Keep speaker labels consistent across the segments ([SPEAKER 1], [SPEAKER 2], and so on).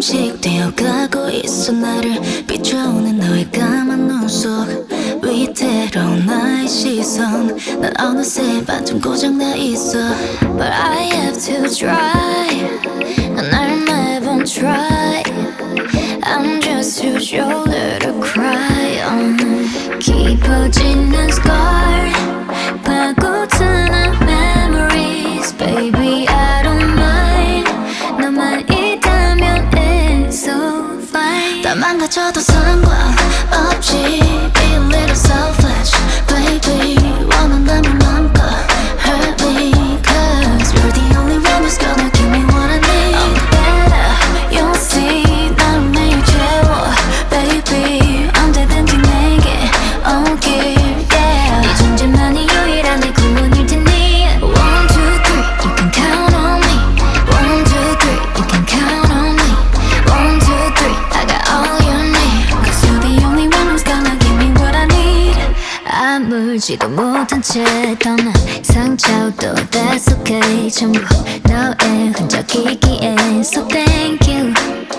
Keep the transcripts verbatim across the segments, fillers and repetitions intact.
[SPEAKER 1] 조금씩 되어가고 있어. 나를 비춰오는 너의 까만 눈 속 위태로운 나의 시선. 난 어느새 반쯤 고장나 있어. But I have to try. 난 나를 매번 try. I'm just too shoulder to cry on. 깊어지는 scar, 파고드는 memories. Baby I don't mind. 너만 있다면 it's so fine. 다 망가져도 상관없지. Be a little selfish, baby. 원한다면 맘껏 hurt me, cause you're the only one who's gonna give me what I need. I'm better, you'll see. 나를 매일 채워, baby. 언제든지 내게 오길, yeah. 네 존재만이 유일한 내 구원일 테니. One, two, three, you can count on me. One, two, three, you can count on me. One, two, three, I got all you need. Cause you're the only one who's gonna give me what I need. 아물지도 못한 채 떠난 상처도 that's okay. 전부 너의 흔적이기에 so thank you.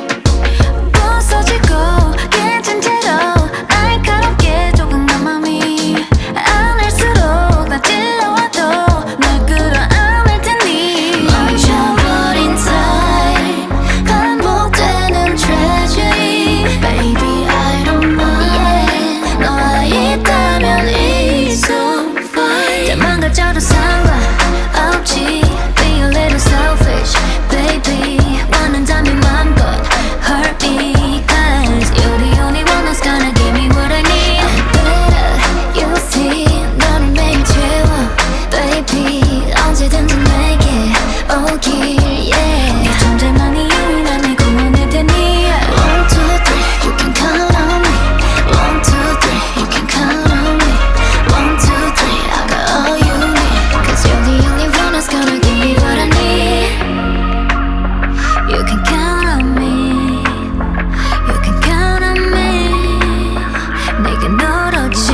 [SPEAKER 1] 부서지고 깨진 채로 날카롭게 조금 더 맘이 안을수록 나 찔러와도 널 끌어안을 테니. 멈춰버린 time, 반복되는 tragedy. Baby I don't mind. 너와 있다면 it's so fine. 다 망가져도 상관없지. Be a little selfish, baby. 원한다면 맘껏 hurt me, cause you're the only one who's gonna give me what I need. I'm better, you see. 너를 매일 채워, baby. 언제든지 내게 오길, yeah. 네 존재만이 유일한 내 구원일 테니. One, two, three, you can count on me. One, two, three, you can count on me. One, two, three, I got all you need. Cause you're the only one who's gonna give me what I need. You can count on me. You can count on me. 내게 널어줘.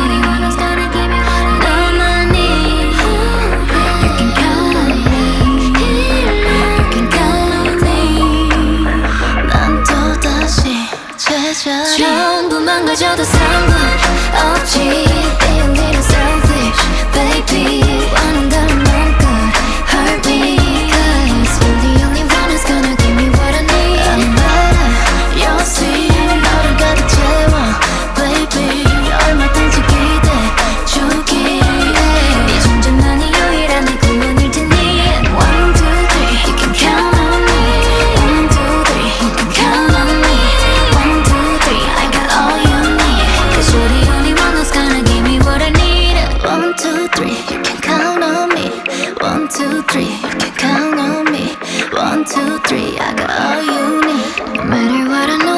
[SPEAKER 1] 너만이. You can count on me. You can count on me. 난 또다시 제자리. 전부 망가져도 상관없지. Be a little selfish, baby. 원한다면 맘껏 hurt me, cause you're the only one who's gonna give me what I need. I'm better, you'll see. 너를 가득 채워, baby. 얼마든지 기대주길, yeah. 네 존재만이 유일한 내 구원일 테니. One, two, three, you can count on me. One, two, three, you can count on me. One, two, three, I got all you need. Cause you're the only one who's gonna give me what I need. One, two, three, you can count on me. One, two, three, you can count on me. One, two, three, I got all you need. No matter what I know.